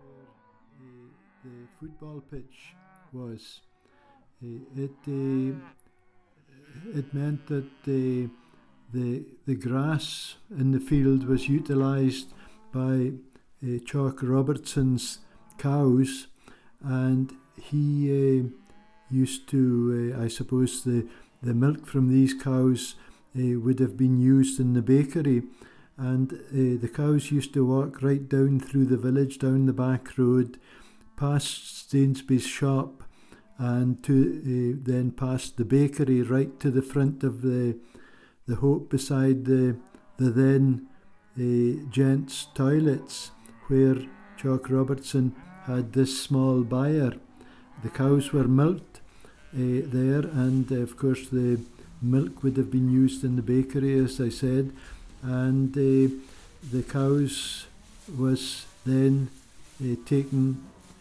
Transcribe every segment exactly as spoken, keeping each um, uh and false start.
where uh, the football pitch was. Uh, it uh, it meant that the the the grass in the field was utilised by uh, Chalk Robertson's cows, and he uh, used to, uh, I suppose, the the milk from these cows uh, would have been used in the bakery, and uh, the cows used to walk right down through the village, down the back road, past Stainsby's shop, and to uh, then past the bakery right to the front of the the Hope beside the the then uh, gents' toilets, where Chalk Robertson had this small byre. The cows were milked uh, there, and uh, of course the milk would have been used in the bakery, as I said, and uh, the cows was then uh, taken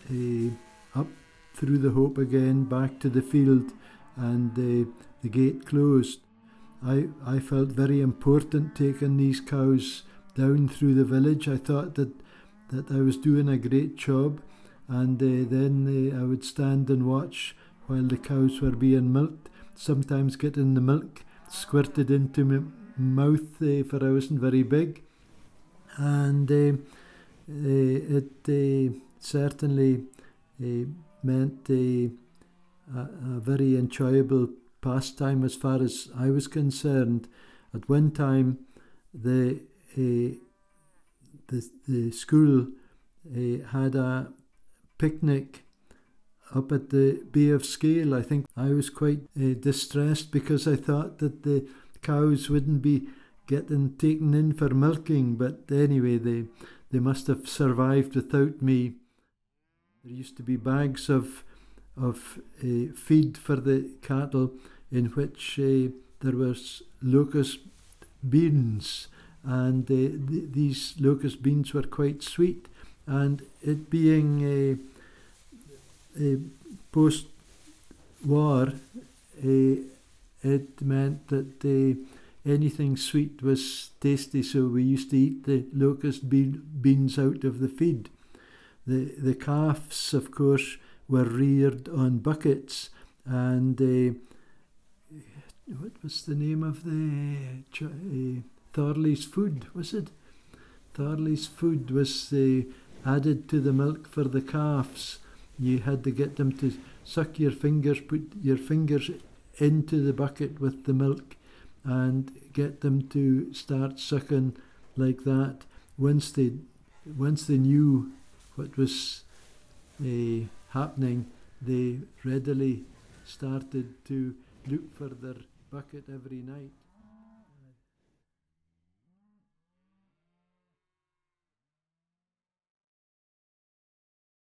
uh, up through the Hope again back to the field, and uh, the gate closed. I, I felt very important taking these cows down through the village. I thought that, that I was doing a great job, and uh, then uh, I would stand and watch while the cows were being milked, sometimes getting the milk squirted into my mouth, uh, for I wasn't very big, and uh, uh, it uh, certainly uh, meant uh, a, a very enjoyable pastime as far as I was concerned. At one time, the uh, the, the school uh, had a picnic up at the Bay of Scale. I think I was quite uh, distressed because I thought that the cows wouldn't be getting taken in for milking, but anyway, they they must have survived without me. There used to be bags of of uh, feed for the cattle, in which uh, there was locust beans, and uh, th- these locust beans were quite sweet, and it being a, a post-war, uh, it meant that uh, anything sweet was tasty, so we used to eat the locust be- beans out of the feed. The, the calves, of course, were reared on buckets, and uh, what was the name of the uh, Thorley's food, was it? Thorley's food was uh, added to the milk for the calves. You had to get them to suck your fingers, put your fingers into the bucket with the milk, and get them to start sucking like that. Once they, once they knew what was uh, happening, they readily started to look for their bucket every night.